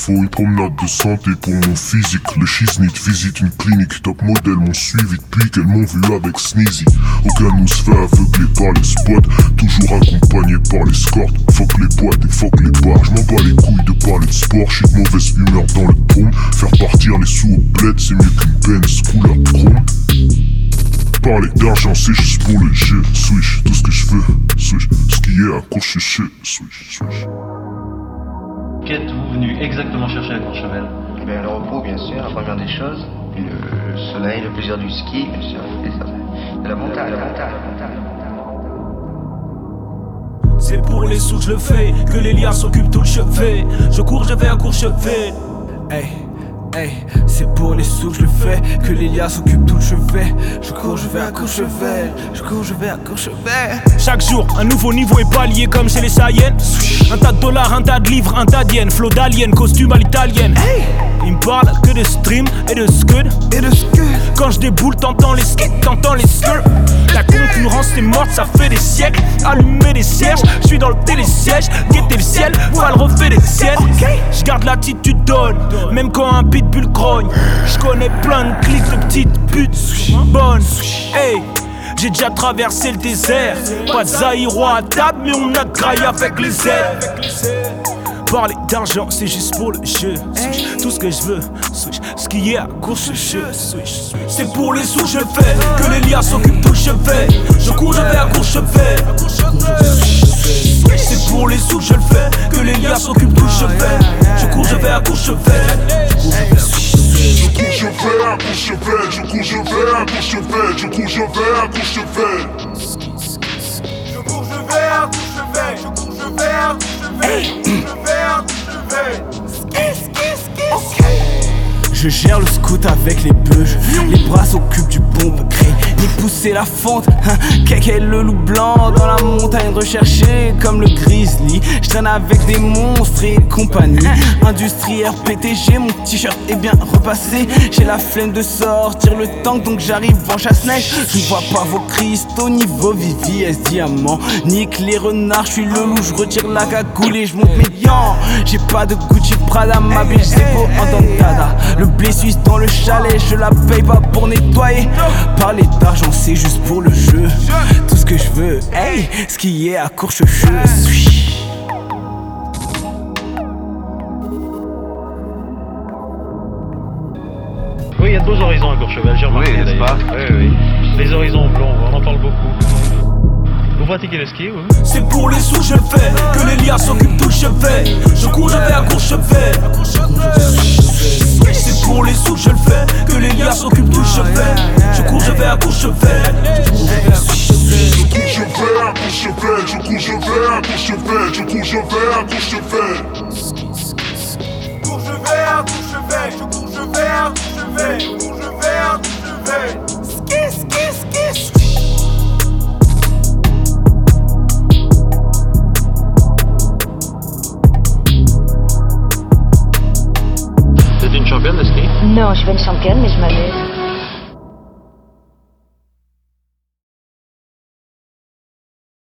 faut une promenade de santé pour mon physique. Les shiznit visitent une clinique, top modèle m'ont suivi depuis qu'elles m'ont vu avec Sneezy. Aucun nous se fait aveugler par les spots, toujours accompagné par l'escorte. Fuck les boîtes et fuck les bars, j'm'en bats les couilles de parler de sport. J'suis de mauvaise humeur dans le trône, faire partir les sous au bled, c'est mieux qu'une Benz couleur chrome. Parler d'argent c'est juste pour le jeu, swish, tout ce que je veux, swish, ce qui est à Courchevel, swish, swish. Qu'êtes-vous venu exactement chercher à Courchevel? Le repos, bien sûr, la première des choses, puis le soleil, le plaisir du ski, bien sûr, et ça, de la montagne, C'est pour les sous que je le fais, que les liens s'occupent tout le chevet. Je cours, je vais à Courchevel. Hey. Hey, c'est pour les sous que je le fais, que les liens s'occupent tout le chevet. Je cours, je vais à Courchevel, je cours, je vais à Courchevel. Chaque jour, un nouveau niveau est palier comme chez les Saiyans. Un tas de dollars, un tas de livres, un tas d'yens, flow d'alien, costume à l'italienne. Hey, il me parle que de stream et de scud. Quand je déboule, t'entends les skits, t'entends les skirts. La concurrence est morte, ça fait des siècles. Allumer des cierges, je suis dans le télésiège. Guetter le ciel, voile refait des siennes. Je garde l'attitude donne, même quand un pitbull grogne. Je connais plein de clics de petites putes bonnes. Hey, j'ai déjà traversé le désert. Pas de Zaïrois à table, mais on a graillé avec les ailes. Parler d'argent, c'est juste pour le jeu. Tout ce que je veux, ce qui est à Courchevel. C'est pour les sous, je fais que les liens s'occupent tout le chevet. Je cours, je vais à Courchevel. C'est pour les sous, je le fais que les liens s'occupent tout le chevet. Je cours, je vais à Courchevel. Je cours, je vais à Courchevel, je cours, je vais à Courchevel, je cours, je vais à Courchevel. Je cours, je vais à Courchevel, je cours, je vais à Courchevel, je vais à Courchevel. Je gère le scout avec les bœufs, les bras s'occupent du bombe cré. Ni pousser la fonte, Kéké le loup blanc dans la montagne recherché comme le grizzly. Je traîne avec des monstres et compagnie. Industrie RPTG, mon t-shirt est bien repassé. J'ai la flemme de sortir le tank donc j'arrive en chasse-neige. Je ne vois pas vos cristaux ni vos VVS diamants. Nique les renards, je suis le loup, je retire la cagoule et je monte mes liants. J'ai pas de Gucci Prada, ma bitch c'est beau en dentada. Le blé suisse dans le chalet, je la paye pas pour nettoyer. Parler d'argent c'est juste pour le jeu. Tout ce que je veux, hey, ce qui est à Courchevel. Oui, il y a 2 horizons à Courchevel, j'ai remarqué. Oui, n'est-ce pas? Oui. Les horizons blancs, on en parle beaucoup. Vous pratiquez le ski, oui? C'est pour les sous, je le fais, que les liens s'occupent tout le chevet. Je cours, je vais à Courchevel. C'est pour les sous, je le fais, que les liens s'occupent tout le chevet. Je cours, je vais à Courchevel. Je cours, je vais à Courchevel, je cours, je vais à Courchevel, je cours, je vais à Courchevel. Je cours, je vais à Courchevel, je cours, je vais à Courchevel, je cours, je vais à Courchevel. Vous êtes une championne de ski? Non, je suis pas une championne, mais je m'amuse.